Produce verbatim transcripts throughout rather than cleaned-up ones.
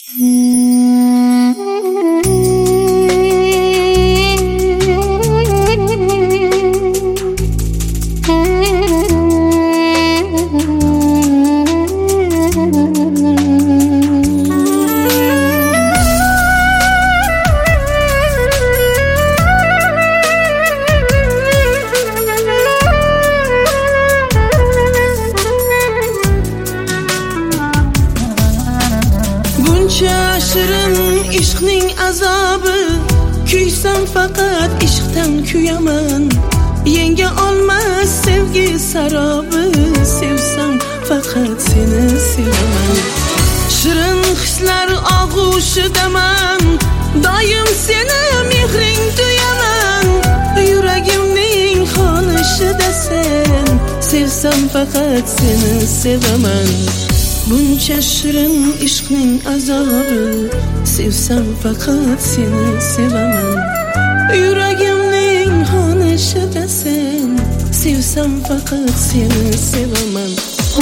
Shirin ishqning azobi, kuysam faqat ishqdan kuyaman. Yenga olmas sevgi sarobi, sevsam faqat seni sevaman. Shirin hislar og'ushidaman, doim seni mehring tuyaman. Yuragimning xonishida sen, sevsam faqat seni sevaman. Buncha shirin ishqning azobi, sevsam faqat seni sevaman. Yuragimning xonishida sen, sevsam faqat seni sevaman.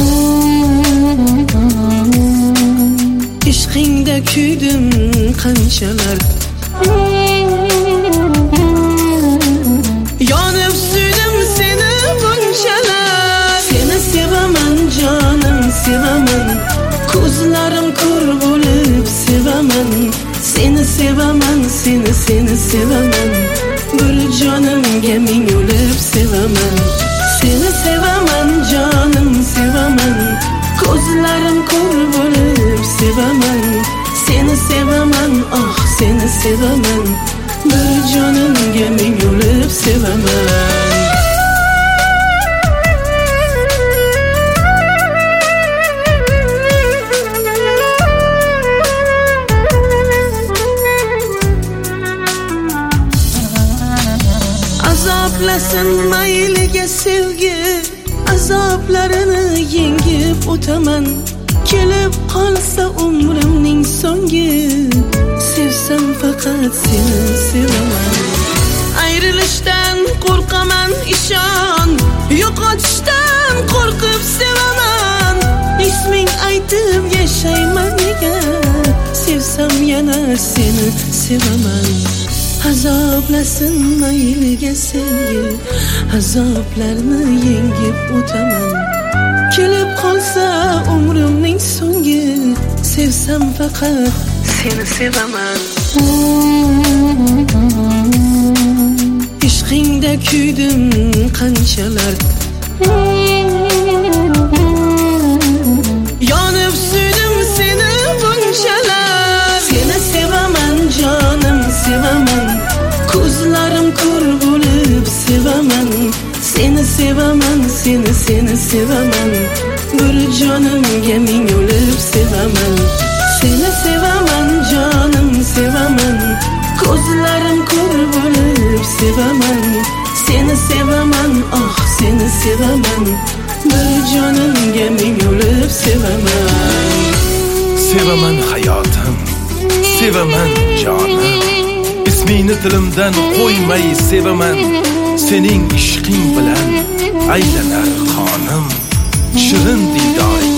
Ishqingda kuydim qanchalar, yonib suydim seni bunchalar. Seni sevaman jonim, sevaman, ko'zlarim ko'r bo'lib sevaman. Seni sevaman, seni seni sevaman, bir jonimga ming o'lib sevaman. Seni sevaman jonim, sevaman, ko'zlarim ko'r bo'lib sevaman. Seni sevaman, oh seni sevaman, bir jonimga ming o'lib sevaman. Azoblasin mayliga sevgi, azoblarini yengib o'taman. Kelib qolsa umrimning so'ngi, sevsam faqat seni sevaman. Ayrilishdan qo'rqaman ishon, yo'qotishdan qo'rqib sevaman. Isming aytib yashayman nega, sevsam yana seni sevaman. Azoblasin mayliga sevgi, azoblarni yengib o'taman. Kelib qolsa umrimning so'ngi, sevsam faqat seni sevaman. Ishqingda kuydim qanchalar, yonib suydim seni bunchalar. Seni sevaman jonim, sevaman, ko'zlarim ko'r bo'lib sevaman. Seni sevaman, seni seni sevaman, bir jonimga ming o'lib sevaman. Seni sevaman jonim, sevaman, ko'zlarim ko'r bo'lib sevaman. Seni sevaman, oh seni sevaman, bir jonimga ming o'lib sevaman. Sevaman hayotim, sevaman jonim, ismingni tilimdan qo'ymay sevaman. Sening ishqing bilan aylanar qonim, shirin diydor